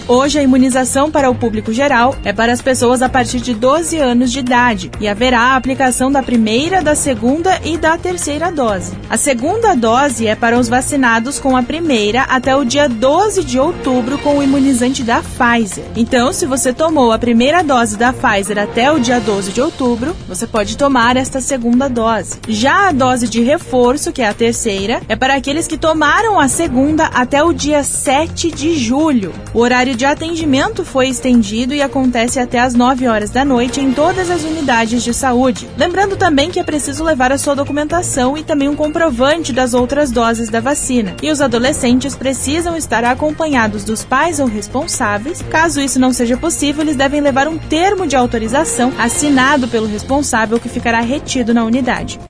Hoje, a imunização para o público geral é para as pessoas a partir de 12 anos de idade e haverá a aplicação da primeira, da segunda e da terceira dose. A segunda dose é para os vacinados com a primeira até o dia 12 de outubro com o imunizante da Pfizer. Então, se você tomou a primeira dose da Pfizer até o dia 12 de outubro, você pode tomar esta segunda dose. Já a dose de reforço, que é a terceira, é para aqueles que tomaram a segunda até o dia 7 de julho. O horário de atendimento foi estendido e acontece até às 9 horas da noite em todas as unidades de saúde. Lembrando também que é preciso levar a sua documentação e também um comprovante das outras doses da vacina. E os adolescentes precisam estar acompanhados dos pais ou responsáveis. Caso isso não seja possível, eles devem levar um termo de autorização assinado pelo responsável que ficará retido na unidade.